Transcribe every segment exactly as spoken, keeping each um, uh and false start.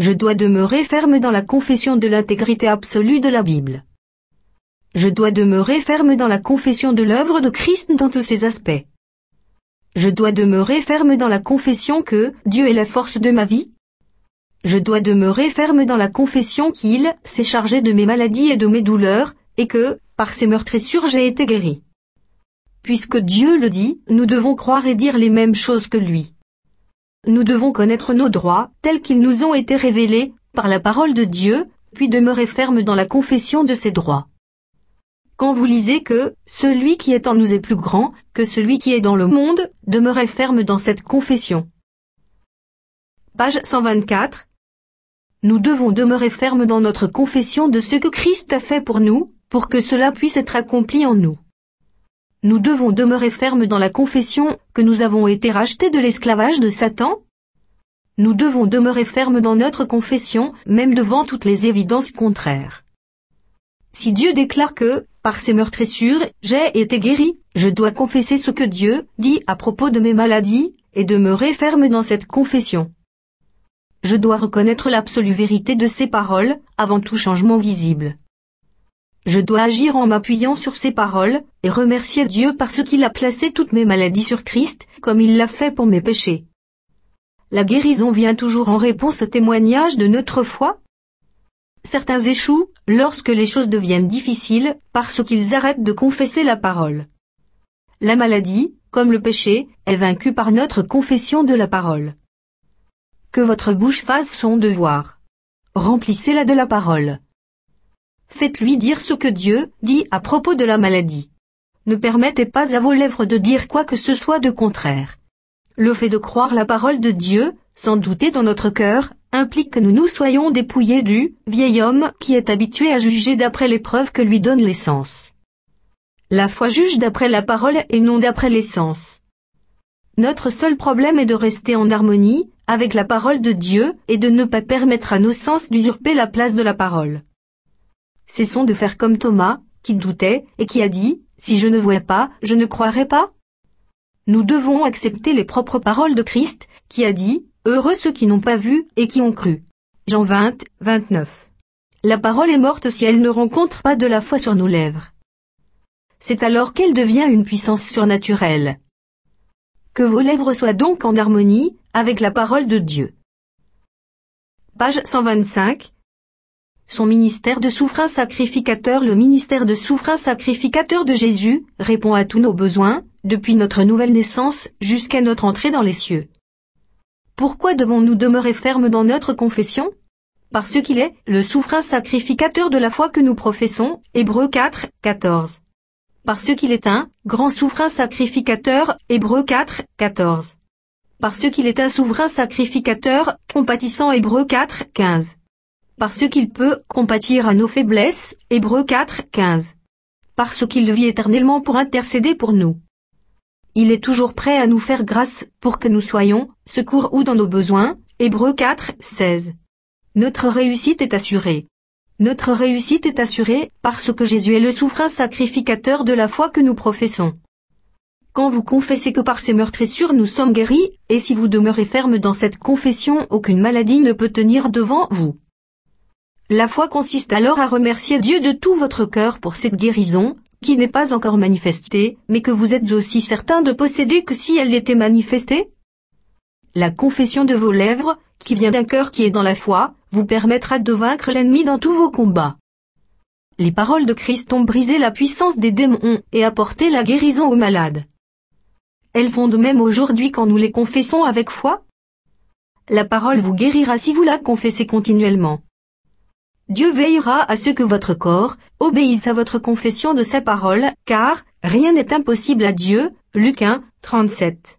Je dois demeurer ferme dans la confession de l'intégrité absolue de la Bible. Je dois demeurer ferme dans la confession de l'œuvre de Christ dans tous ses aspects. Je dois demeurer ferme dans la confession que Dieu est la force de ma vie. Je dois demeurer ferme dans la confession qu'il s'est chargé de mes maladies et de mes douleurs, et que, par ses meurtrissures j'ai été guéri. Puisque Dieu le dit, nous devons croire et dire les mêmes choses que lui. Nous devons connaître nos droits, tels qu'ils nous ont été révélés, par la parole de Dieu, puis demeurer ferme dans la confession de ces droits. Quand vous lisez que « celui qui est en nous est plus grand que celui qui est dans le monde », demeurez ferme dans cette confession. Page cent vingt-quatre. Nous devons demeurer ferme dans notre confession de ce que Christ a fait pour nous, pour que cela puisse être accompli en nous. Nous devons demeurer ferme dans la confession que nous avons été rachetés de l'esclavage de Satan. Nous devons demeurer ferme dans notre confession, même devant toutes les évidences contraires. Si Dieu déclare que, par ses meurtrissures, j'ai été guéri, je dois confesser ce que Dieu dit à propos de mes maladies, et demeurer ferme dans cette confession. Je dois reconnaître l'absolue vérité de ces paroles, avant tout changement visible. Je dois agir en m'appuyant sur ces paroles, et remercier Dieu parce qu'il a placé toutes mes maladies sur Christ, comme il l'a fait pour mes péchés. La guérison vient toujours en réponse au témoignage de notre foi. Certains échouent, lorsque les choses deviennent difficiles, parce qu'ils arrêtent de confesser la parole. La maladie, comme le péché, est vaincue par notre confession de la parole. Que votre bouche fasse son devoir. Remplissez-la de la parole. Faites-lui dire ce que Dieu dit à propos de la maladie. Ne permettez pas à vos lèvres de dire quoi que ce soit de contraire. Le fait de croire la parole de Dieu, sans douter dans notre cœur, implique que nous nous soyons dépouillés du vieil homme qui est habitué à juger d'après les preuves que lui donnent les sens. La foi juge d'après la parole et non d'après les sens. Notre seul problème est de rester en harmonie avec la parole de Dieu et de ne pas permettre à nos sens d'usurper la place de la parole. Cessons de faire comme Thomas, qui doutait et qui a dit « Si je ne vois pas, je ne croirai pas ». Nous devons accepter les propres paroles de Christ, qui a dit « Heureux ceux qui n'ont pas vu et qui ont cru ». Jean vingt, vingt-neuf. La parole est morte si elle ne rencontre pas de la foi sur nos lèvres. C'est alors qu'elle devient une puissance surnaturelle. Que vos lèvres soient donc en harmonie avec la parole de Dieu. Page cent vingt-cinq. Son ministère de souverain sacrificateur. Le ministère de souverain sacrificateur de Jésus répond à tous nos besoins, depuis notre nouvelle naissance jusqu'à notre entrée dans les cieux. Pourquoi devons-nous demeurer fermes dans notre confession? Parce qu'il est le souverain sacrificateur de la foi que nous professons, Hébreux quatre, quatorze. Parce qu'il est un grand souverain sacrificateur, Hébreux quatre, quatorze. Parce qu'il est un souverain sacrificateur, compatissant, Hébreux quatre, quinze. Parce qu'il peut compatir à nos faiblesses, Hébreux quatre, quinze. Parce qu'il vit éternellement pour intercéder pour nous. Il est toujours prêt à nous faire grâce pour que nous soyons secours ou dans nos besoins, Hébreux quatre, seize. Notre réussite est assurée. Notre réussite est assurée parce que Jésus est le souverain sacrificateur de la foi que nous professons. Quand vous confessez que par ses meurtrissures nous sommes guéris, et si vous demeurez ferme dans cette confession, aucune maladie ne peut tenir devant vous. La foi consiste alors à remercier Dieu de tout votre cœur pour cette guérison, qui n'est pas encore manifestée, mais que vous êtes aussi certain de posséder que si elle était manifestée. La confession de vos lèvres, qui vient d'un cœur qui est dans la foi, vous permettra de vaincre l'ennemi dans tous vos combats. Les paroles de Christ ont brisé la puissance des démons et apporté la guérison aux malades. Elles font de même aujourd'hui quand nous les confessons avec foi. La parole vous guérira si vous la confessez continuellement. Dieu veillera à ce que votre corps obéisse à votre confession de sa parole, car rien n'est impossible à Dieu. Luc un, trente-sept.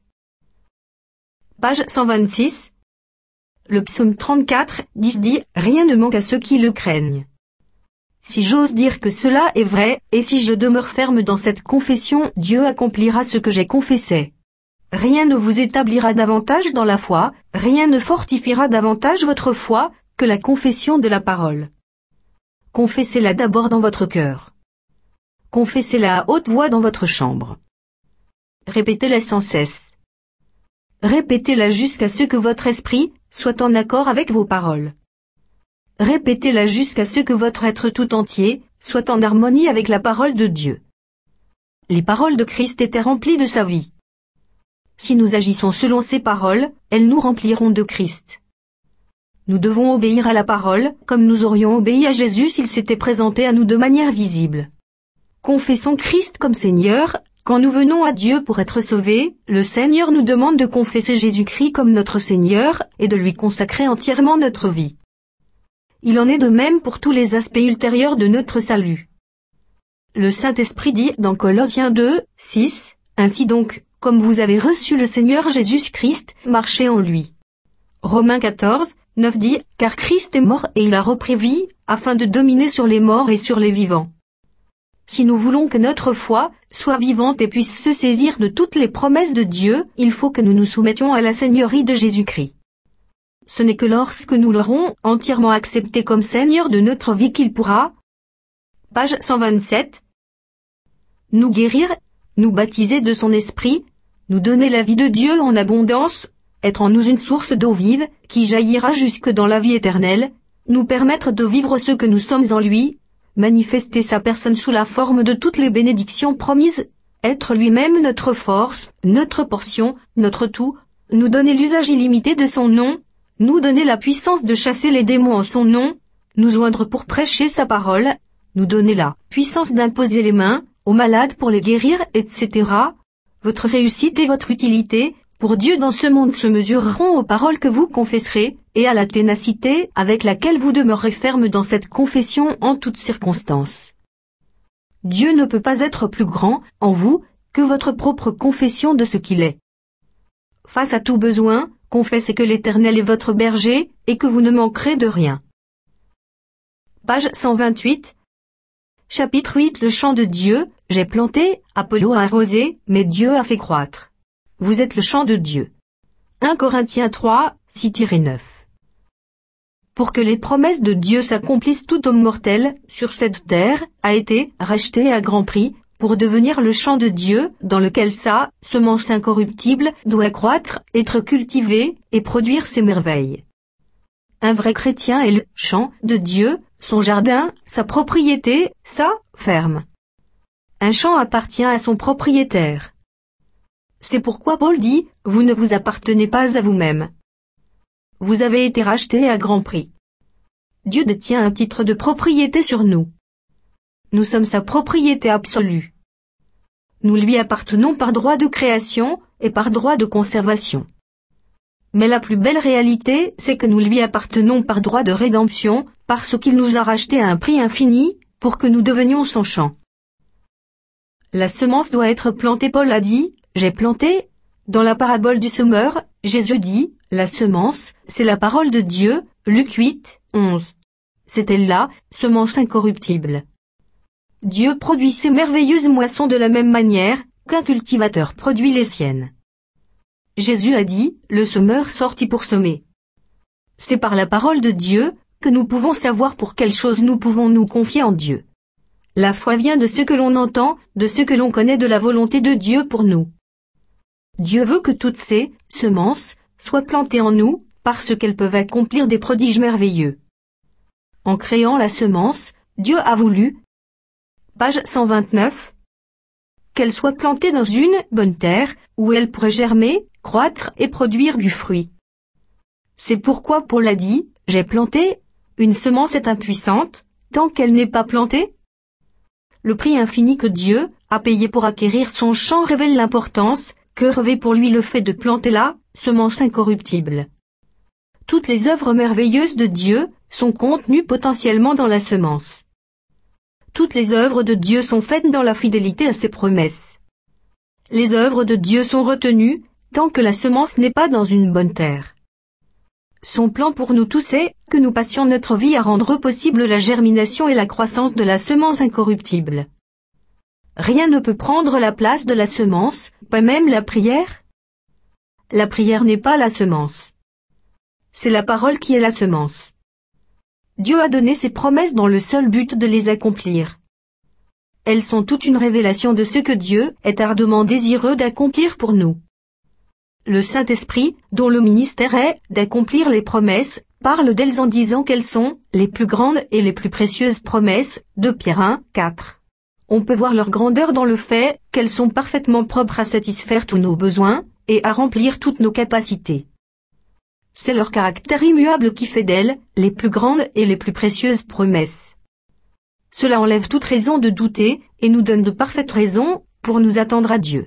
Page cent vingt-six. Le psaume trente-quatre, dix dit « Rien ne manque à ceux qui le craignent ». Si j'ose dire que cela est vrai, et si je demeure ferme dans cette confession, Dieu accomplira ce que j'ai confessé. Rien ne vous établira davantage dans la foi, rien ne fortifiera davantage votre foi, que la confession de la parole. Confessez-la d'abord dans votre cœur. Confessez-la à haute voix dans votre chambre. Répétez-la sans cesse. Répétez-la jusqu'à ce que votre esprit soit en accord avec vos paroles. Répétez-la jusqu'à ce que votre être tout entier soit en harmonie avec la parole de Dieu. Les paroles de Christ étaient remplies de sa vie. Si nous agissons selon ces paroles, elles nous rempliront de Christ. Nous devons obéir à la parole, comme nous aurions obéi à Jésus s'il s'était présenté à nous de manière visible. Confessons Christ comme Seigneur. Quand nous venons à Dieu pour être sauvés, le Seigneur nous demande de confesser Jésus-Christ comme notre Seigneur et de lui consacrer entièrement notre vie. Il en est de même pour tous les aspects ultérieurs de notre salut. Le Saint-Esprit dit dans Colossiens deux, six, « Ainsi donc, comme vous avez reçu le Seigneur Jésus-Christ, marchez en lui. » Romains quatorze, neuf dit, « Car Christ est mort et il a repris vie, afin de dominer sur les morts et sur les vivants. » Si nous voulons que notre foi soit vivante et puisse se saisir de toutes les promesses de Dieu, il faut que nous nous soumettions à la Seigneurie de Jésus-Christ. Ce n'est que lorsque nous l'aurons entièrement accepté comme Seigneur de notre vie qu'il pourra, page cent vingt-sept, nous guérir, nous baptiser de son esprit, nous donner la vie de Dieu en abondance, être en nous une source d'eau vive qui jaillira jusque dans la vie éternelle, nous permettre de vivre ce que nous sommes en lui, manifester sa personne sous la forme de toutes les bénédictions promises, être lui-même notre force, notre portion, notre tout, nous donner l'usage illimité de son nom, nous donner la puissance de chasser les démons en son nom, nous oindre pour prêcher sa parole, nous donner la puissance d'imposer les mains aux malades pour les guérir, et cetera. Votre réussite et votre utilité pour Dieu dans ce monde se mesureront aux paroles que vous confesserez, et à la ténacité avec laquelle vous demeurerez ferme dans cette confession en toutes circonstances. Dieu ne peut pas être plus grand, en vous, que votre propre confession de ce qu'il est. Face à tout besoin, confessez que l'Éternel est votre berger, et que vous ne manquerez de rien. Page cent vingt-huit. Chapitre huit. Le champ de Dieu, j'ai planté, Apollo a arrosé, mais Dieu a fait croître. Vous êtes le champ de Dieu. un Corinthiens trois, six neuf. Pour que les promesses de Dieu s'accomplissent, tout homme mortel, sur cette terre, a été racheté à grand prix, pour devenir le champ de Dieu, dans lequel sa semence incorruptible doit croître, être cultivée, et produire ses merveilles. Un vrai chrétien est le champ de Dieu, son jardin, sa propriété, sa ferme. Un champ appartient à son propriétaire. C'est pourquoi Paul dit, « Vous ne vous appartenez pas à vous-même. Vous avez été rachetés à grand prix. » Dieu détient un titre de propriété sur nous. Nous sommes sa propriété absolue. Nous lui appartenons par droit de création et par droit de conservation. Mais la plus belle réalité, c'est que nous lui appartenons par droit de rédemption, parce qu'il nous a rachetés à un prix infini, pour que nous devenions son champ. La semence doit être plantée. Paul a dit, « J'ai planté ». Dans la parabole du semeur, Jésus dit, « La semence, c'est la parole de Dieu ». Luc huit, onze. C'est elle là, semence incorruptible. Dieu produit ses merveilleuses moissons de la même manière qu'un cultivateur produit les siennes. Jésus a dit, le semeur sortit pour semer. C'est par la parole de Dieu que nous pouvons savoir pour quelles choses nous pouvons nous confier en Dieu. La foi vient de ce que l'on entend, de ce que l'on connaît de la volonté de Dieu pour nous. Dieu veut que toutes ces semences soient plantées en nous, parce qu'elles peuvent accomplir des prodiges merveilleux. En créant la semence, Dieu a voulu, page cent vingt-neuf, qu'elle soit plantée dans une bonne terre, où elle pourrait germer, croître et produire du fruit. C'est pourquoi Paul a dit, « J'ai planté, une semence est impuissante, tant qu'elle n'est pas plantée ». Le prix infini que Dieu a payé pour acquérir son champ révèle l'importance que revêt pour lui le fait de planter la semence incorruptible. Toutes les œuvres merveilleuses de Dieu sont contenues potentiellement dans la semence. Toutes les œuvres de Dieu sont faites dans la fidélité à ses promesses. Les œuvres de Dieu sont retenues tant que la semence n'est pas dans une bonne terre. Son plan pour nous tous est que nous passions notre vie à rendre possible la germination et la croissance de la semence incorruptible. Rien ne peut prendre la place de la semence, pas même la prière. La prière n'est pas la semence. C'est la parole qui est la semence. Dieu a donné ses promesses dans le seul but de les accomplir. Elles sont toute une révélation de ce que Dieu est ardemment désireux d'accomplir pour nous. Le Saint-Esprit, dont le ministère est d'accomplir les promesses, parle d'elles en disant qu'elles sont les plus grandes et les plus précieuses promesses, deux Pierre un, quatre. On peut voir leur grandeur dans le fait qu'elles sont parfaitement propres à satisfaire tous nos besoins, et à remplir toutes nos capacités. C'est leur caractère immuable qui fait d'elles les plus grandes et les plus précieuses promesses. Cela enlève toute raison de douter, et nous donne de parfaites raisons pour nous attendre à Dieu.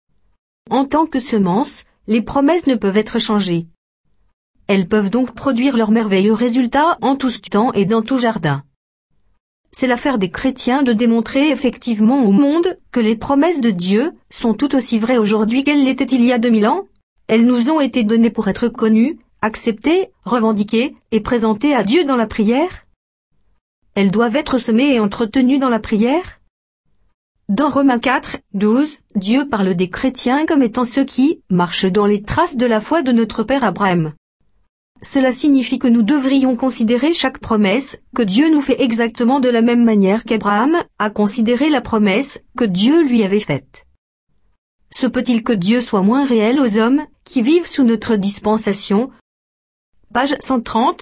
En tant que semences, les promesses ne peuvent être changées. Elles peuvent donc produire leurs merveilleux résultats en tout temps et dans tout jardin. C'est l'affaire des chrétiens de démontrer effectivement au monde que les promesses de Dieu sont tout aussi vraies aujourd'hui qu'elles l'étaient il y a deux mille ans. Elles nous ont été données pour être connues, acceptées, revendiquées et présentées à Dieu dans la prière. Elles doivent être semées et entretenues dans la prière. Dans Romains quatre, douze, Dieu parle des chrétiens comme étant ceux qui marchent dans les traces de la foi de notre père Abraham. Cela signifie que nous devrions considérer chaque promesse que Dieu nous fait exactement de la même manière qu'Abraham a considéré la promesse que Dieu lui avait faite. Se peut-il que Dieu soit moins réel aux hommes qui vivent sous notre dispensation? Page cent trente.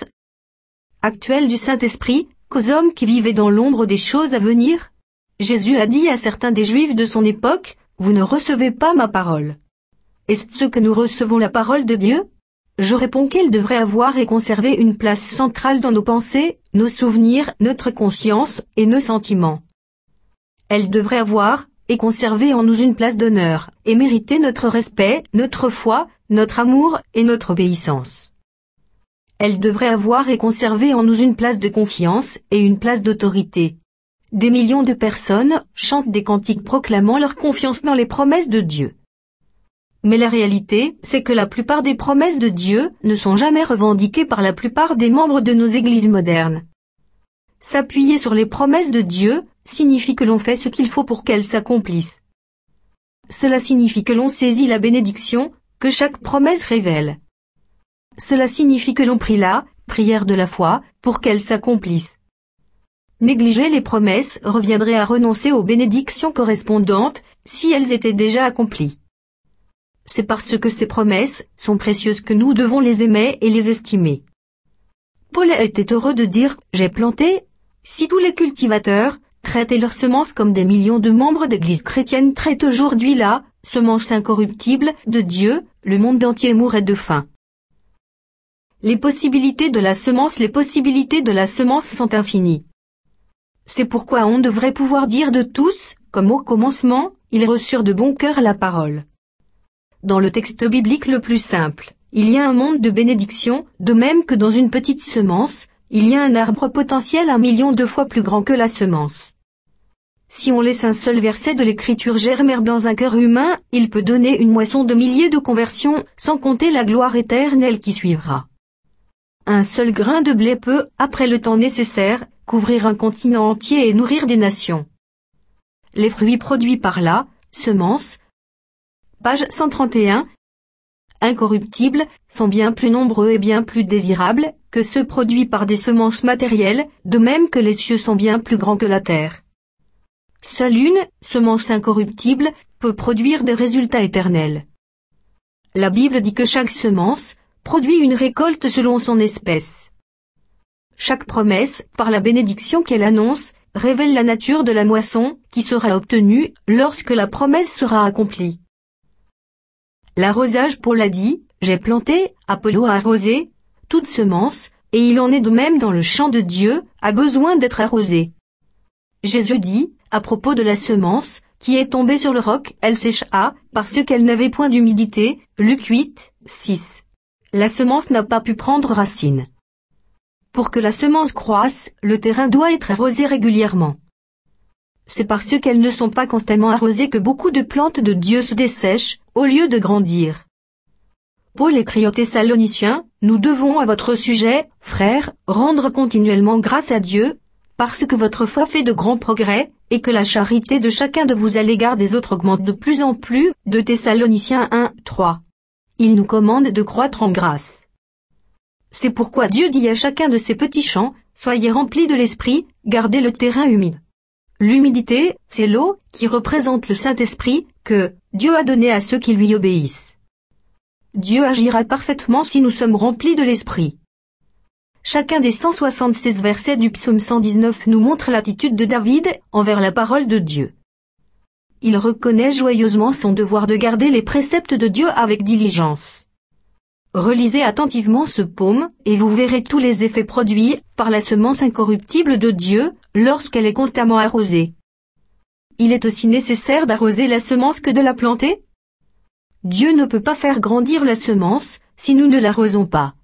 Actuel du Saint-Esprit, qu'aux hommes qui vivaient dans l'ombre des choses à venir? Jésus a dit à certains des Juifs de son époque, « Vous ne recevez pas ma parole. » Est-ce ce que nous recevons la parole de Dieu? Je réponds qu'elle devrait avoir et conserver une place centrale dans nos pensées, nos souvenirs, notre conscience et nos sentiments. Elle devrait avoir et conserver en nous une place d'honneur, et mériter notre respect, notre foi, notre amour et notre obéissance. Elle devrait avoir et conserver en nous une place de confiance et une place d'autorité. Des millions de personnes chantent des cantiques proclamant leur confiance dans les promesses de Dieu. Mais la réalité, c'est que la plupart des promesses de Dieu ne sont jamais revendiquées par la plupart des membres de nos églises modernes. S'appuyer sur les promesses de Dieu signifie que l'on fait ce qu'il faut pour qu'elles s'accomplissent. Cela signifie que l'on saisit la bénédiction que chaque promesse révèle. Cela signifie que l'on prie la prière de la foi pour qu'elles s'accomplissent. Négliger les promesses reviendrait à renoncer aux bénédictions correspondantes si elles étaient déjà accomplies. C'est parce que ces promesses sont précieuses que nous devons les aimer et les estimer. Paul était heureux de dire « J'ai planté ». Si tous les cultivateurs traitaient leurs semences comme des millions de membres d'églises chrétiennes traitent aujourd'hui la semence incorruptible de Dieu, le monde entier mourrait de faim. Les possibilités de la semence Les possibilités de la semence sont infinies. C'est pourquoi on devrait pouvoir dire de tous, comme au commencement, ils reçurent de bon cœur la parole. Dans le texte biblique le plus simple, il y a un monde de bénédiction, de même que dans une petite semence, il y a un arbre potentiel un million de fois plus grand que la semence. Si on laisse un seul verset de l'Écriture germer dans un cœur humain, il peut donner une moisson de milliers de conversions, sans compter la gloire éternelle qui suivra. Un seul grain de blé peut, après le temps nécessaire, couvrir un continent entier et nourrir des nations. Les fruits produits par la semence, page cent trente et un, incorruptibles, sont bien plus nombreux et bien plus désirables que ceux produits par des semences matérielles, de même que les cieux sont bien plus grands que la terre. Seule une semence incorruptible peut produire des résultats éternels. La Bible dit que chaque semence produit une récolte selon son espèce. Chaque promesse, par la bénédiction qu'elle annonce, révèle la nature de la moisson qui sera obtenue lorsque la promesse sera accomplie. L'arrosage, Paul a dit, « J'ai planté, Apollo a arrosé », toute semence, et il en est de même dans le champ de Dieu, a besoin d'être arrosée. Jésus dit, à propos de la semence, qui est tombée sur le roc, elle sécha, parce qu'elle n'avait point d'humidité, Luc huit, six. La semence n'a pas pu prendre racine. Pour que la semence croisse, le terrain doit être arrosé régulièrement. C'est parce qu'elles ne sont pas constamment arrosées que beaucoup de plantes de Dieu se dessèchent, au lieu de grandir. Paul écrit aux Thessaloniciens, « Nous devons à votre sujet, frères, rendre continuellement grâce à Dieu, parce que votre foi fait de grands progrès, et que la charité de chacun de vous à l'égard des autres augmente de plus en plus. » De Thessaloniciens un, trois. Il nous commande de croître en grâce. C'est pourquoi Dieu dit à chacun de ces petits champs, « Soyez remplis de l'esprit, gardez le terrain humide. » L'humidité, c'est l'eau, qui représente le Saint-Esprit, que Dieu a donné à ceux qui lui obéissent. Dieu agira parfaitement si nous sommes remplis de l'Esprit. chacun des cent soixante-seize versets du psaume cent dix-neuf nous montre l'attitude de David envers la parole de Dieu. Il reconnaît joyeusement son devoir de garder les préceptes de Dieu avec diligence. Relisez attentivement ce psaume, et vous verrez tous les effets produits par la semence incorruptible de Dieu, lorsqu'elle est constamment arrosée. Il est aussi nécessaire d'arroser la semence que de la planter? Dieu ne peut pas faire grandir la semence, si nous ne l'arrosons pas.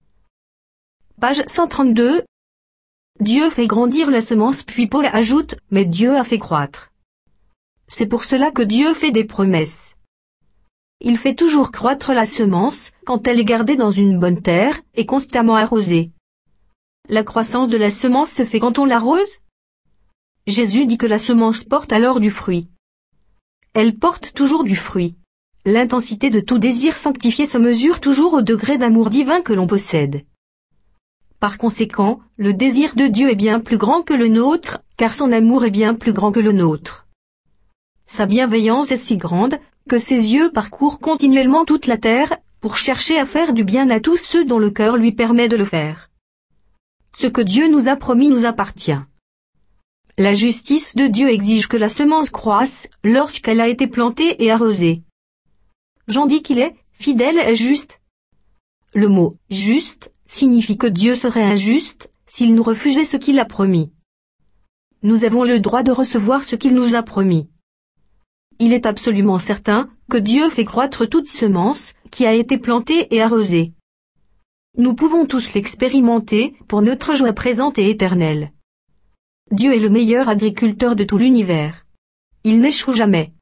Page cent trente-deux. Dieu fait grandir la semence puis Paul ajoute, mais Dieu a fait croître. C'est pour cela que Dieu fait des promesses. Il fait toujours croître la semence, quand elle est gardée dans une bonne terre, et constamment arrosée. La croissance de la semence se fait quand on l'arrose? Jésus dit que la semence porte alors du fruit. Elle porte toujours du fruit. L'intensité de tout désir sanctifié se mesure toujours au degré d'amour divin que l'on possède. Par conséquent, le désir de Dieu est bien plus grand que le nôtre, car son amour est bien plus grand que le nôtre. Sa bienveillance est si grande, que ses yeux parcourent continuellement toute la terre, pour chercher à faire du bien à tous ceux dont le cœur lui permet de le faire. Ce que Dieu nous a promis nous appartient. La justice de Dieu exige que la semence croisse, lorsqu'elle a été plantée et arrosée. Jean dit qu'il est fidèle et juste. Le mot « juste » signifie que Dieu serait injuste, s'il nous refusait ce qu'il a promis. Nous avons le droit de recevoir ce qu'il nous a promis. Il est absolument certain que Dieu fait croître toute semence qui a été plantée et arrosée. Nous pouvons tous l'expérimenter pour notre joie présente et éternelle. Dieu est le meilleur agriculteur de tout l'univers. Il n'échoue jamais.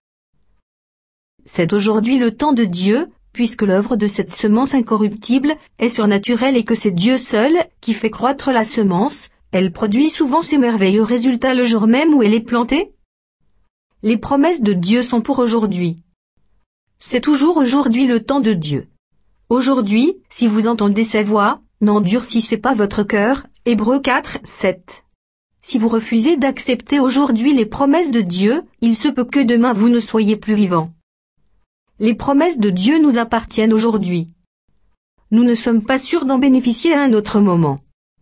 C'est aujourd'hui le temps de Dieu, puisque l'œuvre de cette semence incorruptible est surnaturelle et que c'est Dieu seul qui fait croître la semence, elle produit souvent ses merveilleux résultats le jour même où elle est plantée. Les promesses de Dieu sont pour aujourd'hui. C'est toujours aujourd'hui le temps de Dieu. Aujourd'hui, si vous entendez sa voix, n'endurcissez pas votre cœur, Hébreux quatre, sept. Si vous refusez d'accepter aujourd'hui les promesses de Dieu, il se peut que demain vous ne soyez plus vivant. Les promesses de Dieu nous appartiennent aujourd'hui. Nous ne sommes pas sûrs d'en bénéficier à un autre moment.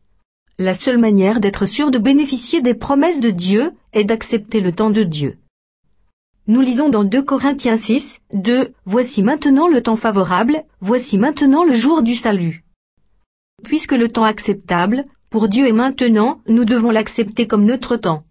La seule manière d'être sûr de bénéficier des promesses de Dieu est d'accepter le temps de Dieu. Nous lisons dans deux Corinthiens six, deux, « Voici maintenant le temps favorable, voici maintenant le jour du salut. » Puisque le temps acceptable, pour Dieu est maintenant, nous devons l'accepter comme notre temps.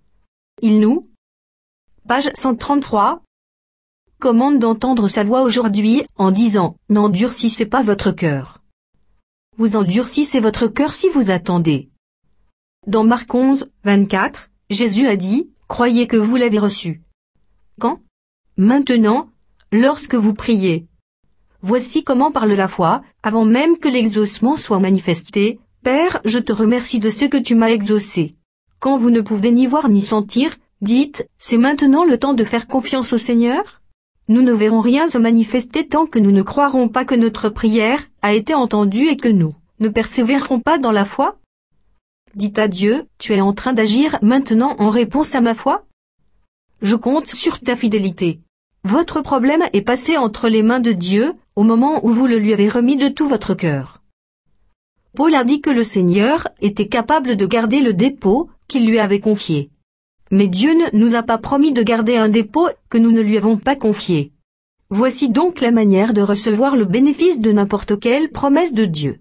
Il nous, page cent trente-trois, commande d'entendre sa voix aujourd'hui, en disant, « N'endurcissez pas votre cœur. » Vous endurcissez votre cœur si vous attendez. Dans Marc onze, vingt-quatre, Jésus a dit, « Croyez que vous l'avez reçu. » Quand? Maintenant, lorsque vous priez. Voici comment parle la foi, avant même que l'exaucement soit manifesté. Père, je te remercie de ce que tu m'as exaucé. Quand vous ne pouvez ni voir ni sentir, dites, c'est maintenant le temps de faire confiance au Seigneur? Nous ne verrons rien se manifester tant que nous ne croirons pas que notre prière a été entendue et que nous ne persévérerons pas dans la foi? Dites à Dieu, tu es en train d'agir maintenant en réponse à ma foi? Je compte sur ta fidélité. Votre problème est passé entre les mains de Dieu, au moment où vous le lui avez remis de tout votre cœur. Paul a dit que le Seigneur était capable de garder le dépôt qu'il lui avait confié. Mais Dieu ne nous a pas promis de garder un dépôt que nous ne lui avons pas confié. Voici donc la manière de recevoir le bénéfice de n'importe quelle promesse de Dieu.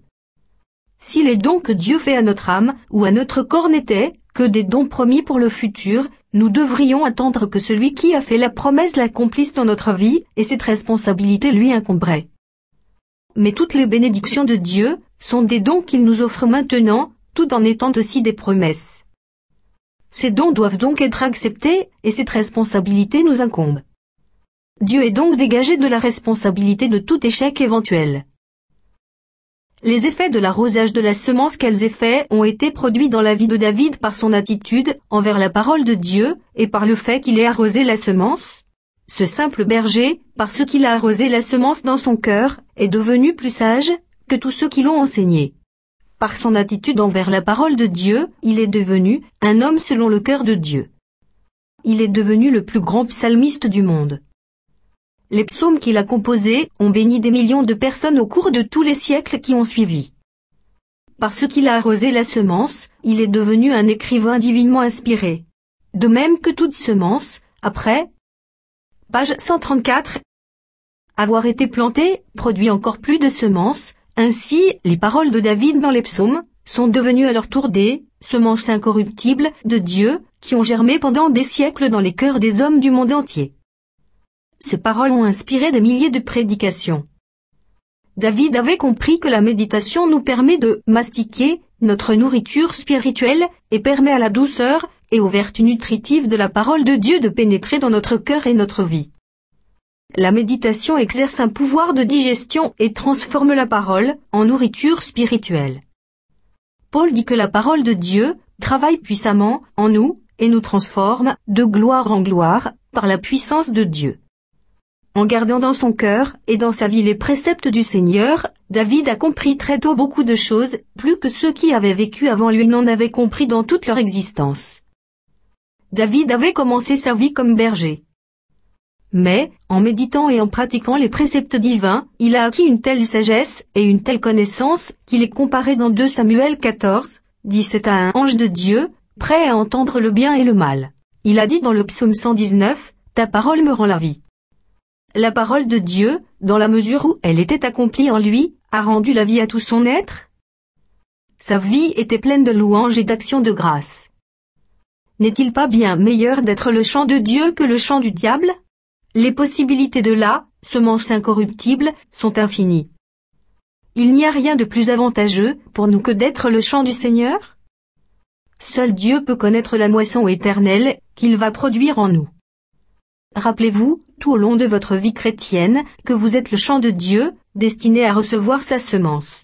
Si les dons que Dieu fait à notre âme ou à notre corps n'étaient que des dons promis pour le futur, nous devrions attendre que celui qui a fait la promesse l'accomplisse dans notre vie, et cette responsabilité lui incomberait. Mais toutes les bénédictions de Dieu sont des dons qu'il nous offre maintenant, tout en étant aussi des promesses. Ces dons doivent donc être acceptés, et cette responsabilité nous incombe. Dieu est donc dégagé de la responsabilité de tout échec éventuel. Les effets de l'arrosage de la semence qu'elles aient fait ont été produits dans la vie de David par son attitude envers la parole de Dieu et par le fait qu'il ait arrosé la semence. Ce simple berger, parce qu'il a arrosé la semence dans son cœur, est devenu plus sage que tous ceux qui l'ont enseigné. Par son attitude envers la parole de Dieu, il est devenu un homme selon le cœur de Dieu. Il est devenu le plus grand psalmiste du monde. Les psaumes qu'il a composés ont béni des millions de personnes au cours de tous les siècles qui ont suivi. parce qu'il a arrosé la semence, il est devenu un écrivain divinement inspiré. De même que toute semence, après, page cent trente-quatre, avoir été planté, produit encore plus de semences, ainsi, les paroles de David dans les psaumes, sont devenues à leur tour des semences incorruptibles de Dieu, qui ont germé pendant des siècles dans les cœurs des hommes du monde entier. Ces paroles ont inspiré des milliers de prédications. David avait compris que la méditation nous permet de mastiquer notre nourriture spirituelle et permet à la douceur et aux vertus nutritives de la parole de Dieu de pénétrer dans notre cœur et notre vie. La méditation exerce un pouvoir de digestion et transforme la parole en nourriture spirituelle. Paul dit que la parole de Dieu travaille puissamment en nous et nous transforme de gloire en gloire par la puissance de Dieu. En gardant dans son cœur et dans sa vie les préceptes du Seigneur, David a compris très tôt beaucoup de choses, plus que ceux qui avaient vécu avant lui n'en avaient compris dans toute leur existence. David avait commencé sa vie comme berger. Mais, en méditant et en pratiquant les préceptes divins, il a acquis une telle sagesse et une telle connaissance qu'il est comparé dans deux Samuel quatorze, dix-sept à un ange de Dieu, prêt à entendre le bien et le mal. Il a dit dans le psaume cent dix-neuf, « Ta parole me rend la vie ». La parole de Dieu, dans la mesure où elle était accomplie en lui, a rendu la vie à tout son être. Sa vie était pleine de louanges et d'actions de grâce. N'est-il pas bien meilleur d'être le chant de Dieu que le chant du diable ? Les possibilités de la semence incorruptible sont infinies. Il n'y a rien de plus avantageux pour nous que d'être le chant du Seigneur. Seul Dieu peut connaître la moisson éternelle qu'il va produire en nous. Rappelez-vous, tout au long de votre vie chrétienne, que vous êtes le chant de Dieu, destiné à recevoir sa semence.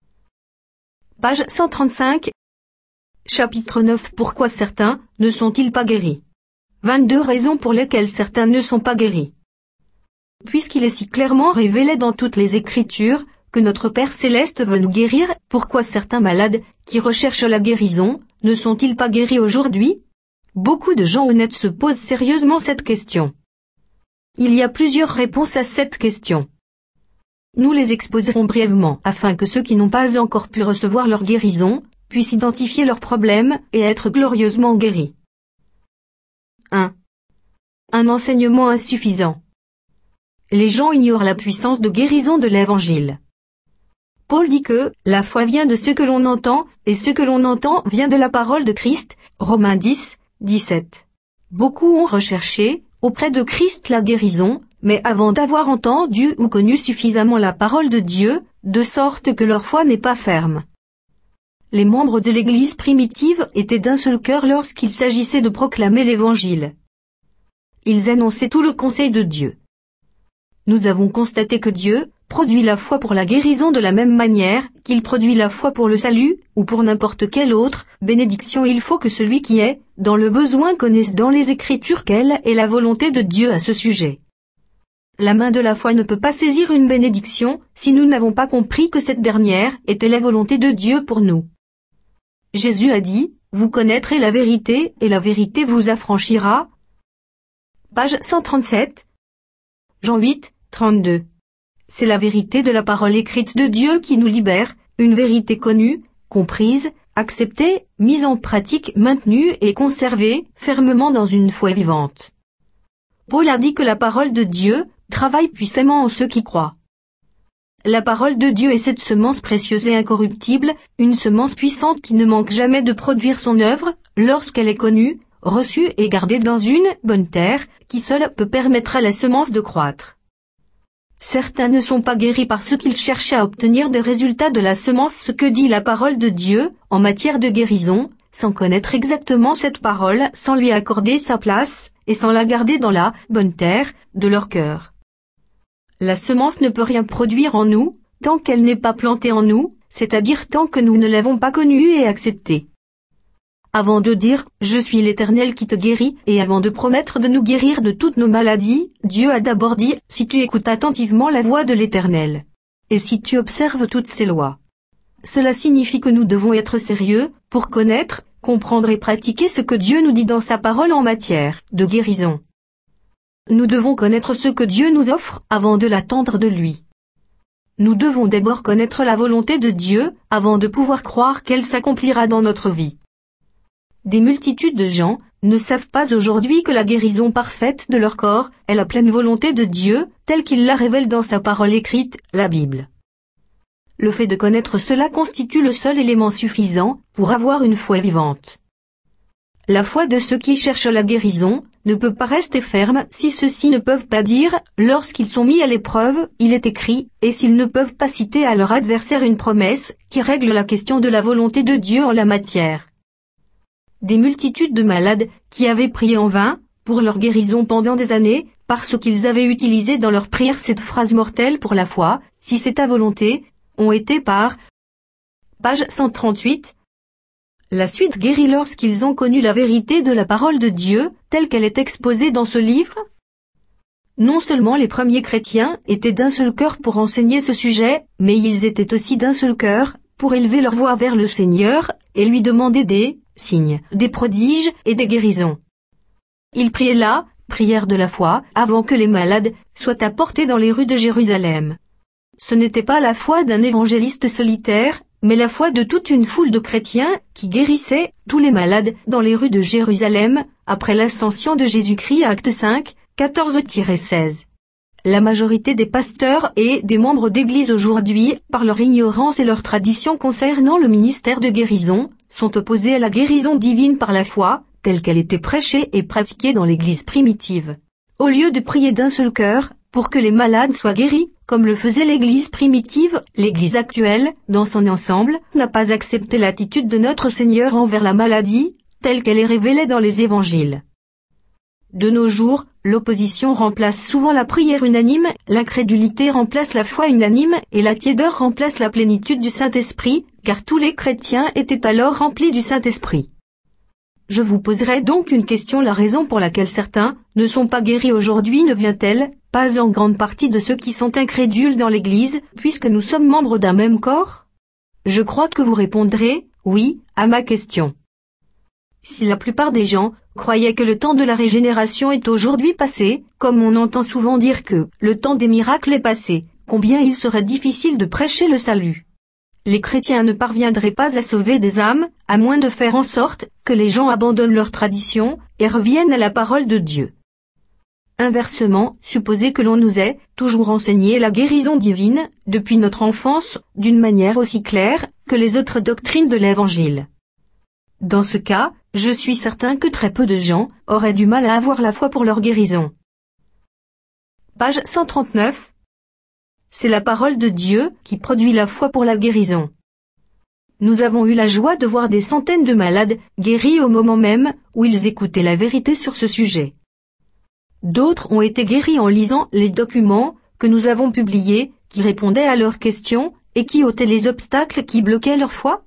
Page cent trente-cinq. Chapitre neuf. Pourquoi certains ne sont-ils pas guéris ? vingt-deux raisons pour lesquelles certains ne sont pas guéris. Puisqu'il est si clairement révélé dans toutes les Écritures que notre Père Céleste veut nous guérir, pourquoi certains malades, qui recherchent la guérison, ne sont-ils pas guéris aujourd'hui ? Beaucoup de gens honnêtes se posent sérieusement cette question. Il y a plusieurs réponses à cette question. Nous les exposerons brièvement afin que ceux qui n'ont pas encore pu recevoir leur guérison puissent identifier leurs problèmes et être glorieusement guéris. un. Un enseignement insuffisant. Les gens ignorent la puissance de guérison de l'Évangile. Paul dit que la foi vient de ce que l'on entend, et ce que l'on entend vient de la parole de Christ, Romains dix, dix-sept. Beaucoup ont recherché, auprès de Christ la guérison, mais avant d'avoir entendu ou connu suffisamment la parole de Dieu, de sorte que leur foi n'est pas ferme. Les membres de l'Église primitive étaient d'un seul cœur lorsqu'il s'agissait de proclamer l'Évangile. Ils annonçaient tout le conseil de Dieu. Nous avons constaté que Dieu produit la foi pour la guérison de la même manière qu'il produit la foi pour le salut, ou pour n'importe quelle autre bénédiction. Il faut que celui qui est dans le besoin connaisse dans les Écritures quelle est la volonté de Dieu à ce sujet. La main de la foi ne peut pas saisir une bénédiction si nous n'avons pas compris que cette dernière était la volonté de Dieu pour nous. Jésus a dit, « Vous connaîtrez la vérité et la vérité vous affranchira » Page cent trente-sept. Jean huit, trente-deux. C'est la vérité de la parole écrite de Dieu qui nous libère, une vérité connue, comprise, acceptée, mise en pratique, maintenue et conservée fermement dans une foi vivante. Paul a dit que la parole de Dieu travaille puissamment en ceux qui croient. La parole de Dieu est cette semence précieuse et incorruptible, une semence puissante qui ne manque jamais de produire son œuvre, lorsqu'elle est connue, reçue et gardée dans une bonne terre, qui seule peut permettre à la semence de croître. Certains ne sont pas guéris parce qu'ils cherchent à obtenir des résultats de la semence, ce que dit la parole de Dieu, en matière de guérison, sans connaître exactement cette parole, sans lui accorder sa place, et sans la garder dans la bonne terre de leur cœur. La semence ne peut rien produire en nous, tant qu'elle n'est pas plantée en nous, c'est-à-dire tant que nous ne l'avons pas connue et acceptée. Avant de dire « Je suis l'Éternel qui te guérit » et avant de promettre de nous guérir de toutes nos maladies, Dieu a d'abord dit « Si tu écoutes attentivement la voix de l'Éternel, et si tu observes toutes ses lois ». Cela signifie que nous devons être sérieux, pour connaître, comprendre et pratiquer ce que Dieu nous dit dans sa parole en matière de guérison. Nous devons connaître ce que Dieu nous offre avant de l'attendre de lui. nous devons d'abord connaître la volonté de Dieu, avant de pouvoir croire qu'elle s'accomplira dans notre vie. Des multitudes de gens ne savent pas aujourd'hui que la guérison parfaite de leur corps est la pleine volonté de Dieu, telle qu'il la révèle dans sa parole écrite, la Bible. Le fait de connaître cela constitue le seul élément suffisant pour avoir une foi vivante. La foi de ceux qui cherchent la guérison ne peut pas rester ferme si ceux-ci ne peuvent pas dire, lorsqu'ils sont mis à l'épreuve, il est écrit, et s'ils ne peuvent pas citer à leur adversaire une promesse qui règle la question de la volonté de Dieu en la matière. Des multitudes de malades qui avaient prié en vain pour leur guérison pendant des années, parce qu'ils avaient utilisé dans leur prière cette phrase mortelle pour la foi, si c'est ta volonté, ont été par page cent trente-huit. La suite guérit lorsqu'ils ont connu la vérité de la parole de Dieu, telle qu'elle est exposée dans ce livre. Non seulement les premiers chrétiens étaient d'un seul cœur pour enseigner ce sujet, mais ils étaient aussi d'un seul cœur pour élever leur voix vers le Seigneur et lui demander des signes, des prodiges et des guérisons. Ils priaient là, prière de la foi, avant que les malades soient apportés dans les rues de Jérusalem. Ce n'était pas la foi d'un évangéliste solitaire, mais la foi de toute une foule de chrétiens qui guérissaient tous les malades dans les rues de Jérusalem, après l'ascension de Jésus-Christ, acte cinq, quatorze à seize. La majorité des pasteurs et des membres d'église aujourd'hui, par leur ignorance et leur tradition concernant le ministère de guérison, sont opposés à la guérison divine par la foi, telle qu'elle était prêchée et pratiquée dans l'église primitive. Au lieu de prier d'un seul cœur, pour que les malades soient guéris, comme le faisait l'église primitive, l'église actuelle, dans son ensemble, n'a pas accepté l'attitude de notre Seigneur envers la maladie, telle qu'elle est révélée dans les évangiles. De nos jours, l'opposition remplace souvent la prière unanime, l'incrédulité remplace la foi unanime et la tiédeur remplace la plénitude du Saint-Esprit, car tous les chrétiens étaient alors remplis du Saint-Esprit. Je vous poserai donc une question: la raison pour laquelle certains ne sont pas guéris aujourd'hui ne vient-elle pas en grande partie de ceux qui sont incrédules dans l'Église, puisque nous sommes membres d'un même corps? Je crois que vous répondrez oui à ma question. Si la plupart des gens croyaient que le temps de la régénération est aujourd'hui passé, comme on entend souvent dire que le temps des miracles est passé, combien il serait difficile de prêcher le salut. Les chrétiens ne parviendraient pas à sauver des âmes, à moins de faire en sorte que les gens abandonnent leur tradition et reviennent à la parole de Dieu. Inversement, supposez que l'on nous ait toujours enseigné la guérison divine, depuis notre enfance, d'une manière aussi claire que les autres doctrines de l'Évangile. Dans ce cas, je suis certain que très peu de gens auraient du mal à avoir la foi pour leur guérison. Page cent trente-neuf. C'est la parole de Dieu qui produit la foi pour la guérison. Nous avons eu la joie de voir des centaines de malades guéris au moment même où ils écoutaient la vérité sur ce sujet. D'autres ont été guéris en lisant les documents que nous avons publiés, qui répondaient à leurs questions et qui ôtaient les obstacles qui bloquaient leur foi.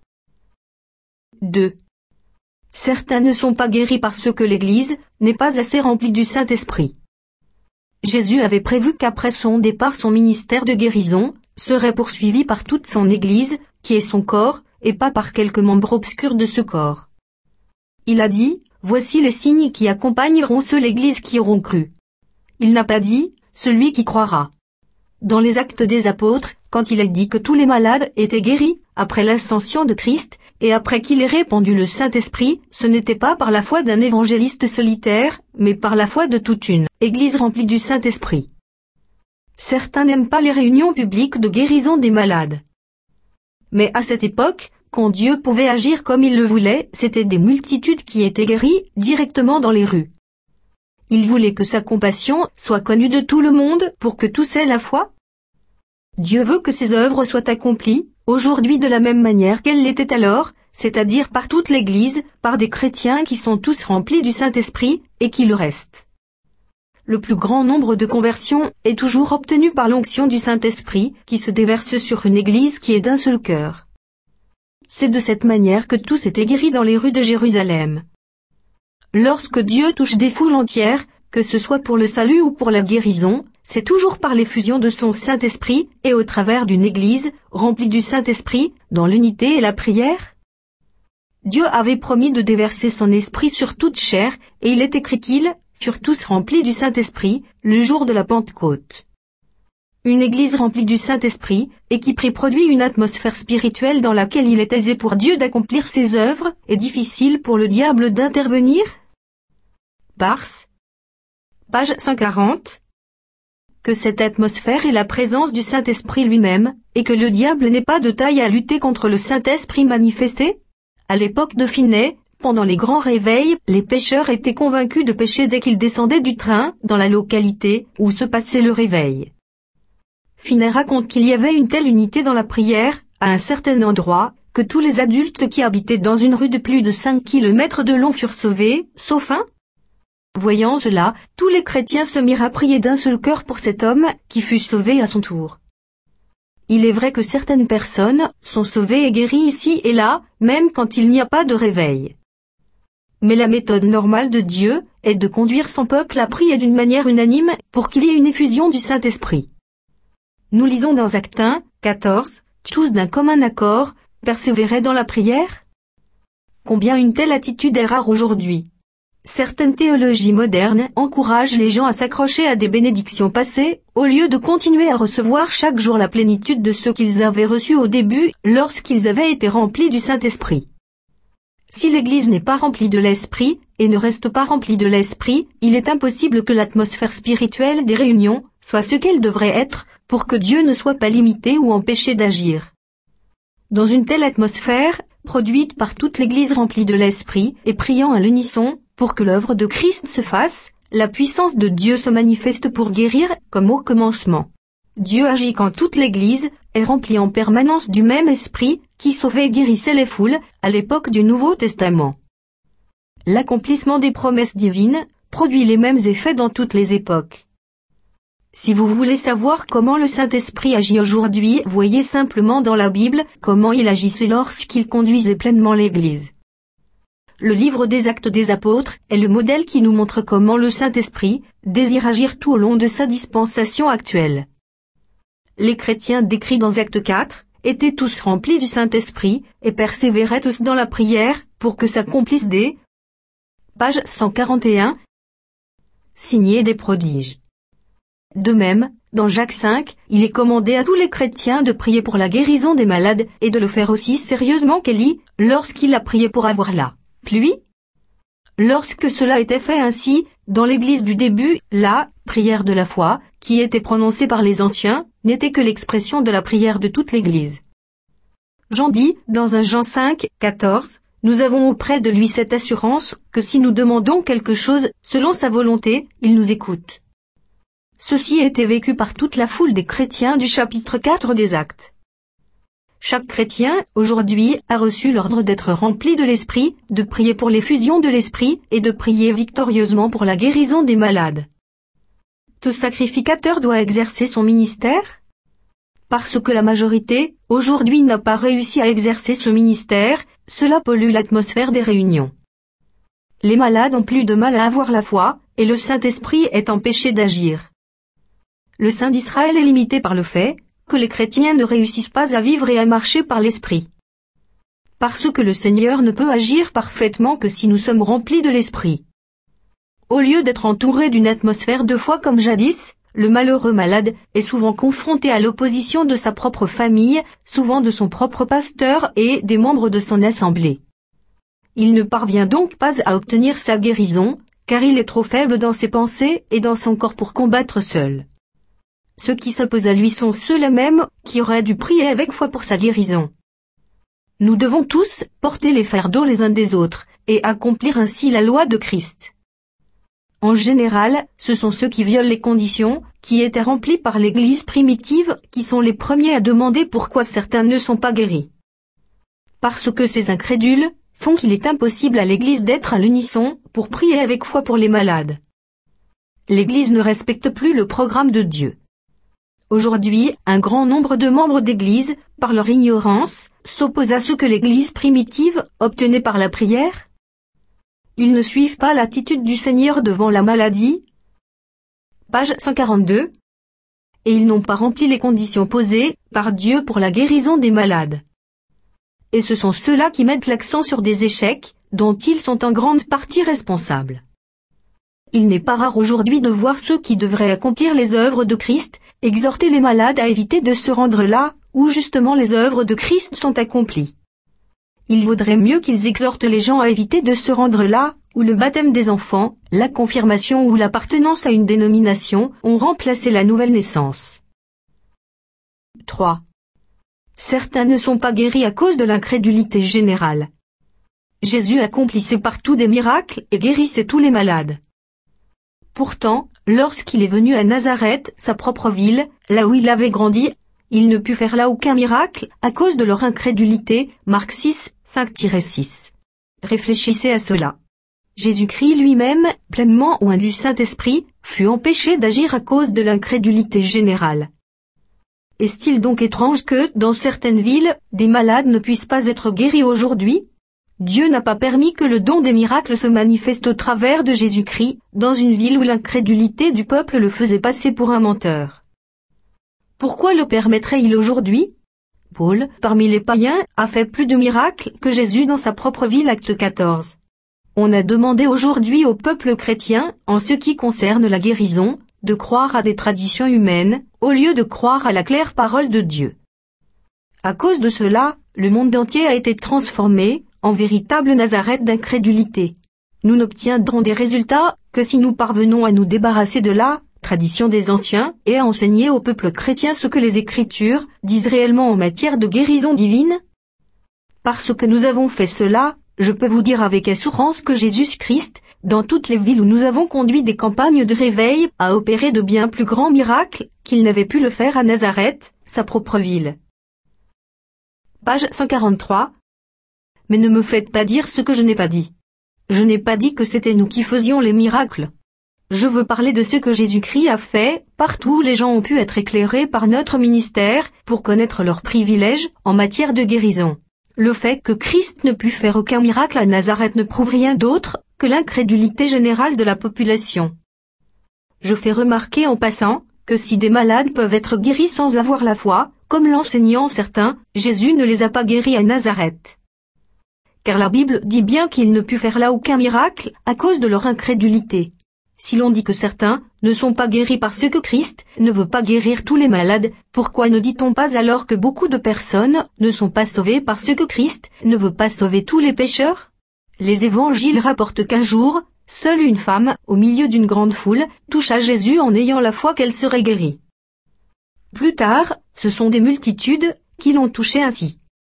deux. Certains ne sont pas guéris parce que l'Église n'est pas assez remplie du Saint-Esprit. Jésus avait prévu qu'après son départ, son ministère de guérison serait poursuivi par toute son Église, qui est son corps, et pas par quelques membres obscurs de ce corps. Il a dit: voici les signes qui accompagneront ceux l'Église qui auront cru. Il n'a pas dit, celui qui croira. Dans les Actes des Apôtres, quand il a dit que tous les malades étaient guéris, après l'ascension de Christ, et après qu'il ait répandu le Saint-Esprit, ce n'était pas par la foi d'un évangéliste solitaire, mais par la foi de toute une Église remplie du Saint-Esprit. Certains n'aiment pas les réunions publiques de guérison des malades. Mais à cette époque, quand Dieu pouvait agir comme il le voulait, c'étaient des multitudes qui étaient guéries directement dans les rues. Il voulait que sa compassion soit connue de tout le monde pour que tous aient la foi. Dieu veut que ses œuvres soient accomplies, aujourd'hui de la même manière qu'elles l'étaient alors, c'est-à-dire par toute l'Église, par des chrétiens qui sont tous remplis du Saint-Esprit, et qui le restent. Le plus grand nombre de conversions est toujours obtenu par l'onction du Saint-Esprit, qui se déverse sur une Église qui est d'un seul cœur. C'est de cette manière que tous étaient guéris dans les rues de Jérusalem. Lorsque Dieu touche des foules entières, que ce soit pour le salut ou pour la guérison, c'est toujours par l'effusion de son Saint-Esprit et au travers d'une Église remplie du Saint-Esprit, dans l'unité et la prière. Dieu avait promis de déverser son esprit sur toute chair, et il est écrit qu'ils furent tous remplis du Saint-Esprit le jour de la Pentecôte. Une église remplie du Saint-Esprit, et qui prie produit une atmosphère spirituelle dans laquelle il est aisé pour Dieu d'accomplir ses œuvres, et difficile pour le diable d'intervenir? Barthes. Page cent quarante. Que cette atmosphère est la présence du Saint-Esprit lui-même, et que le diable n'est pas de taille à lutter contre le Saint-Esprit manifesté? À l'époque de Finney, pendant les grands réveils, les pêcheurs étaient convaincus de pécher dès qu'ils descendaient du train, dans la localité où se passait le réveil. Finney raconte qu'il y avait une telle unité dans la prière, à un certain endroit, que tous les adultes qui habitaient dans une rue de plus de cinq kilomètres de long furent sauvés, sauf un. Voyant cela, tous les chrétiens se mirent à prier d'un seul cœur pour cet homme, qui fut sauvé à son tour. Il est vrai que certaines personnes sont sauvées et guéries ici et là, même quand il n'y a pas de réveil. Mais la méthode normale de Dieu est de conduire son peuple à prier d'une manière unanime pour qu'il y ait une effusion du Saint-Esprit. Nous lisons dans Actes un, quatorze, tous d'un commun accord, persévéraient dans la prière. Combien une telle attitude est rare aujourd'hui. Certaines théologies modernes encouragent les gens à s'accrocher à des bénédictions passées, au lieu de continuer à recevoir chaque jour la plénitude de ce qu'ils avaient reçu au début, lorsqu'ils avaient été remplis du Saint-Esprit. Si l'Église n'est pas remplie de l'Esprit, et ne reste pas remplie de l'Esprit, il est impossible que l'atmosphère spirituelle des réunions soit ce qu'elle devrait être, pour que Dieu ne soit pas limité ou empêché d'agir. Dans une telle atmosphère, produite par toute l'Église remplie de l'Esprit, et priant à l'unisson, pour que l'œuvre de Christ se fasse, la puissance de Dieu se manifeste pour guérir, comme au commencement. Dieu agit quand toute l'Église est remplie en permanence du même Esprit, qui sauvait et guérissait les foules, à l'époque du Nouveau Testament. L'accomplissement des promesses divines produit les mêmes effets dans toutes les époques. Si vous voulez savoir comment le Saint-Esprit agit aujourd'hui, voyez simplement dans la Bible comment il agissait lorsqu'il conduisait pleinement l'Église. Le livre des Actes des Apôtres est le modèle qui nous montre comment le Saint-Esprit désire agir tout au long de sa dispensation actuelle. Les chrétiens décrits dans Actes quatre étaient tous remplis du Saint-Esprit et persévéraient tous dans la prière pour que s'accomplissent des page cent quarante et un signes des prodiges. De même, dans Jacques cinq, il est commandé à tous les chrétiens de prier pour la guérison des malades et de le faire aussi sérieusement qu'Élie, lorsqu'il a prié pour avoir la pluie. Lorsque cela était fait ainsi, dans l'Église du début, la prière de la foi, qui était prononcée par les anciens, n'était que l'expression de la prière de toute l'Église. Jean dit, dans un Jean cinq, quatorze, nous avons auprès de lui cette assurance, que si nous demandons quelque chose, selon sa volonté, il nous écoute. Ceci était vécu par toute la foule des chrétiens du chapitre quatre des Actes. Chaque chrétien, aujourd'hui, a reçu l'ordre d'être rempli de l'Esprit, de prier pour l'effusion de l'Esprit, et de prier victorieusement pour la guérison des malades. Tout sacrificateur doit exercer son ministère? Parce que la majorité, aujourd'hui, n'a pas réussi à exercer ce ministère, cela pollue l'atmosphère des réunions. Les malades ont plus de mal à avoir la foi, et le Saint-Esprit est empêché d'agir. Le Saint d'Israël est limité par le fait que les chrétiens ne réussissent pas à vivre et à marcher par l'Esprit. Parce que le Seigneur ne peut agir parfaitement que si nous sommes remplis de l'Esprit. Au lieu d'être entouré d'une atmosphère de foi comme jadis, le malheureux malade est souvent confronté à l'opposition de sa propre famille, souvent de son propre pasteur et des membres de son assemblée. Il ne parvient donc pas à obtenir sa guérison, car il est trop faible dans ses pensées et dans son corps pour combattre seul. Ceux qui s'opposent à lui sont ceux-là mêmes qui auraient dû prier avec foi pour sa guérison. Nous devons tous porter les fardeaux les uns des autres, et accomplir ainsi la loi de Christ. En général, ce sont ceux qui violent les conditions, qui étaient remplis par l'Église primitive, qui sont les premiers à demander pourquoi certains ne sont pas guéris. Parce que ces incrédules font qu'il est impossible à l'Église d'être à l'unisson pour prier avec foi pour les malades. L'Église ne respecte plus le programme de Dieu. Aujourd'hui, un grand nombre de membres d'Église, par leur ignorance, s'opposent à ce que l'Église primitive obtenait par la prière. Ils ne suivent pas l'attitude du Seigneur devant la maladie. Page cent quarante-deux. Et ils n'ont pas rempli les conditions posées par Dieu pour la guérison des malades. Et ce sont ceux-là qui mettent l'accent sur des échecs, dont ils sont en grande partie responsables. il n'est pas rare aujourd'hui de voir ceux qui devraient accomplir les œuvres de Christ, exhorter les malades à éviter de se rendre là, où justement les œuvres de Christ sont accomplies. Il vaudrait mieux qu'ils exhortent les gens à éviter de se rendre là, où le baptême des enfants, la confirmation ou l'appartenance à une dénomination ont remplacé la nouvelle naissance. trois. Certains ne sont pas guéris à cause de l'incrédulité générale. Jésus accomplissait partout des miracles et guérissait tous les malades. Pourtant, lorsqu'il est venu à Nazareth, sa propre ville, là où il avait grandi, il ne put faire là aucun miracle à cause de leur incrédulité. Marc six, cinq à six. Réfléchissez à cela. Jésus-Christ lui-même, pleinement oint du Saint-Esprit, fut empêché d'agir à cause de l'incrédulité générale. Est-il donc étrange que, dans certaines villes, des malades ne puissent pas être guéris aujourd'hui? Dieu n'a pas permis que le don des miracles se manifeste au travers de Jésus-Christ, dans une ville où l'incrédulité du peuple le faisait passer pour un menteur. Pourquoi le permettrait-il aujourd'hui? Paul, parmi les païens, a fait plus de miracles que Jésus dans sa propre ville. Acte quatorze. On a demandé aujourd'hui au peuple chrétien, en ce qui concerne la guérison, de croire à des traditions humaines, au lieu de croire à la claire parole de Dieu. À cause de cela, le monde entier a été transformé, en véritable Nazareth d'incrédulité. Nous n'obtiendrons des résultats que si nous parvenons à nous débarrasser de la tradition des anciens et à enseigner au peuple chrétien ce que les Écritures disent réellement en matière de guérison divine. Parce que nous avons fait cela, je peux vous dire avec assurance que Jésus-Christ, dans toutes les villes où nous avons conduit des campagnes de réveil, a opéré de bien plus grands miracles qu'il n'avait pu le faire à Nazareth, sa propre ville. Page cent quarante-trois. Mais ne me faites pas dire ce que je n'ai pas dit. Je n'ai pas dit que c'était nous qui faisions les miracles. Je veux parler de ce que Jésus-Christ a fait, partout où les gens ont pu être éclairés par notre ministère, pour connaître leurs privilèges en matière de guérison. Le fait que Christ ne put faire aucun miracle à Nazareth ne prouve rien d'autre que l'incrédulité générale de la population. Je fais remarquer en passant que si des malades peuvent être guéris sans avoir la foi, comme l'enseignant certains, Jésus ne les a pas guéris à Nazareth. Car la Bible dit bien qu'il ne put faire là aucun miracle à cause de leur incrédulité. Si l'on dit que certains ne sont pas guéris parce que Christ ne veut pas guérir tous les malades, pourquoi ne dit-on pas alors que beaucoup de personnes ne sont pas sauvées parce que Christ ne veut pas sauver tous les pécheurs? Les évangiles rapportent qu'un jour, seule une femme, au milieu d'une grande foule, toucha Jésus en ayant la foi qu'elle serait guérie. Plus tard, ce sont des multitudes qui l'ont touchée ainsi.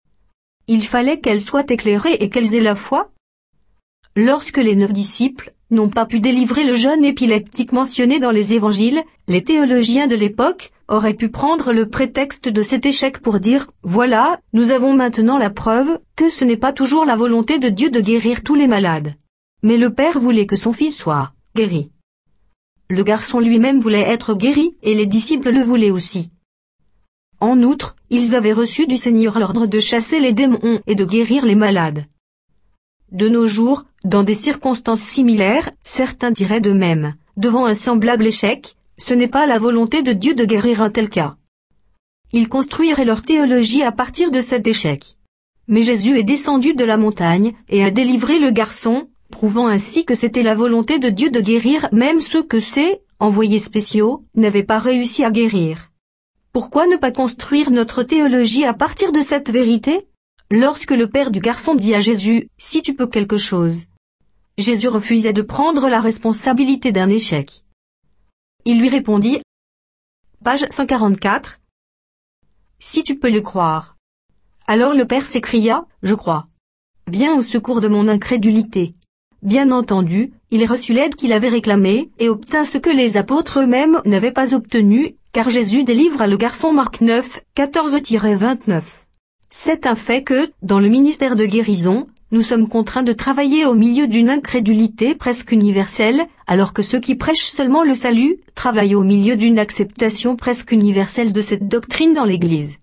Il fallait qu'elles soient éclairées et qu'elles aient la foi. Lorsque les neuf disciples n'ont pas pu délivrer le jeune épileptique mentionné dans les évangiles, les théologiens de l'époque auraient pu prendre le prétexte de cet échec pour dire « Voilà, nous avons maintenant la preuve que ce n'est pas toujours la volonté de Dieu de guérir tous les malades. Mais le Père voulait que son fils soit guéri. Le garçon lui-même voulait être guéri et les disciples le voulaient aussi. En outre, ils avaient reçu du Seigneur l'ordre de chasser les démons et de guérir les malades. De nos jours, dans des circonstances similaires, certains diraient de même, devant un semblable échec, ce n'est pas la volonté de Dieu de guérir un tel cas. Ils construiraient leur théologie à partir de cet échec. Mais Jésus est descendu de la montagne et a délivré le garçon, prouvant ainsi que c'était la volonté de Dieu de guérir même ceux que ses envoyés spéciaux n'avaient pas réussi à guérir. Pourquoi ne pas construire notre théologie à partir de cette vérité? Lorsque le père du garçon dit à Jésus, « Si tu peux quelque chose », Jésus refusait de prendre la responsabilité d'un échec. Il lui répondit, page cent quarante-quatre, « Si tu peux le croire. » Alors le père s'écria, « Je crois. Viens au secours de mon incrédulité. » Bien entendu, il reçut l'aide qu'il avait réclamée et obtint ce que les apôtres eux-mêmes n'avaient pas obtenu, car Jésus délivra le garçon. Marc neuf, quatorze à vingt-neuf. C'est un fait que, dans le ministère de guérison, nous sommes contraints de travailler au milieu d'une incrédulité presque universelle, alors que ceux qui prêchent seulement le salut travaillent au milieu d'une acceptation presque universelle de cette doctrine dans l'Église.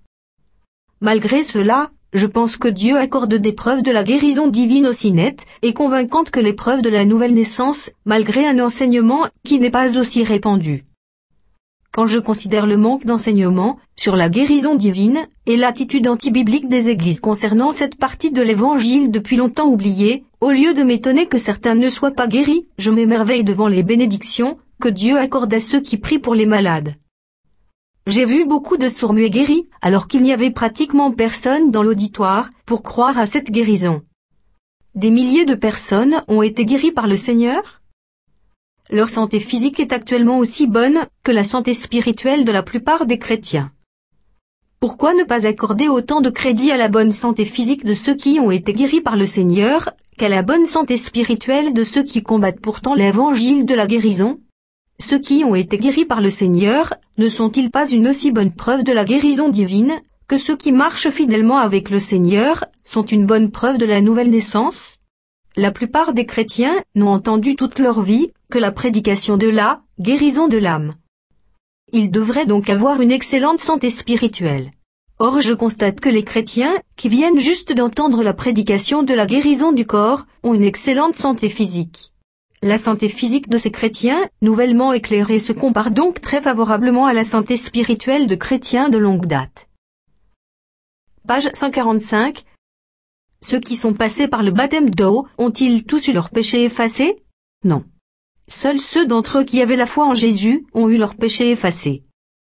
Malgré cela, je pense que Dieu accorde des preuves de la guérison divine aussi nettes et convaincantes que les preuves de la nouvelle naissance, malgré un enseignement qui n'est pas aussi répandu. quand je considère le manque d'enseignement sur la guérison divine et l'attitude antibiblique des églises concernant cette partie de l'évangile depuis longtemps oubliée, au lieu de m'étonner que certains ne soient pas guéris, je m'émerveille devant les bénédictions que Dieu accorde à ceux qui prient pour les malades. J'ai vu beaucoup de sourds-muets guéris, alors qu'il n'y avait pratiquement personne dans l'auditoire pour croire à cette guérison. Des milliers de personnes ont été guéries par le Seigneur. Leur santé physique est actuellement aussi bonne que la santé spirituelle de la plupart des chrétiens. Pourquoi ne pas accorder autant de crédit à la bonne santé physique de ceux qui ont été guéris par le Seigneur, qu'à la bonne santé spirituelle de ceux qui combattent pourtant l'évangile de la guérison? Ceux qui ont été guéris par le Seigneur, ne sont-ils pas une aussi bonne preuve de la guérison divine, que ceux qui marchent fidèlement avec le Seigneur, sont une bonne preuve de la nouvelle naissance? La plupart des chrétiens n'ont entendu toute leur vie que la prédication de la guérison de l'âme. Ils devraient donc avoir une excellente santé spirituelle. Or je constate que les chrétiens, qui viennent juste d'entendre la prédication de la guérison du corps, ont une excellente santé physique. La santé physique de ces chrétiens, nouvellement éclairés, se compare donc très favorablement à la santé spirituelle de chrétiens de longue date. Page cent quarante-cinq. Ceux qui sont passés par le baptême d'eau ont-ils tous eu leurs péchés effacés? Non. Seuls ceux d'entre eux qui avaient la foi en Jésus ont eu leurs péchés effacés.